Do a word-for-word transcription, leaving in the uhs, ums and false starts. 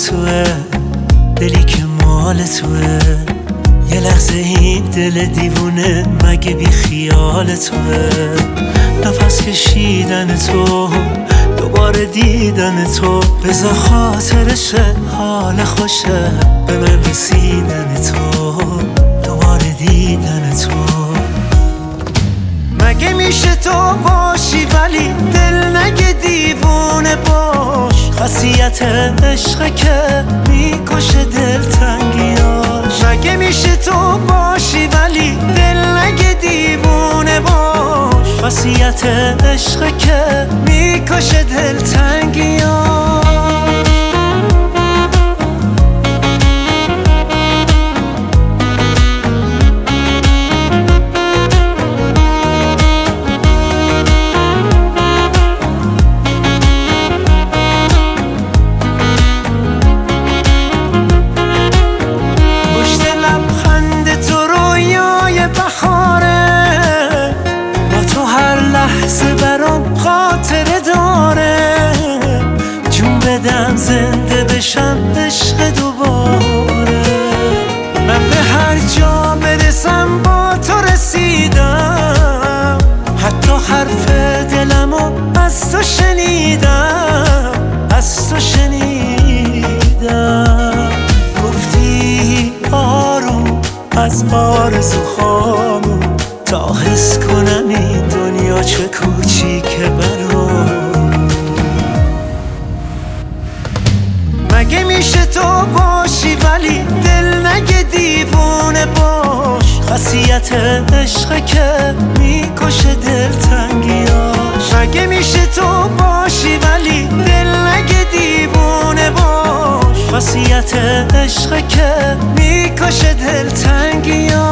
توه، دلی که مال توه. یه لحظه این دل دیوونه مگه بی خیال توه. نفس کشیدن تو، دوباره دیدن تو، بذار خاطرشه حال خوشه به من رسیدن تو، دوباره دیدن تو. مگه میشه تو باشی ولی دل نگه دیوونه باش. خاصیت عشقه که میکشه دلتنگیاش. مگه میشه تو باشی ولی دل نگه دیوونه باش. خاصیت عشقه که میکشه دلتنگیاش. خاطره داره جون بدم زنده بشم عشق دوباره. من به هر جا برسم با تو رسیدم، حتی حرف دلمو از تو شنیدم، از تو شنیدم. گفتی آروم از آرزوهامون تا حس کنم این دنیا چه کوچیکه برام. مگه میشه تو باشی ولی دل نگه دیوونه باش. خاصیت عشقه که میکشه دلتنگیاش. مگه میشه تو باشی ولی دل نگه دیوونه باش. خاصیت عشقه که میکشه دلتنگیاش.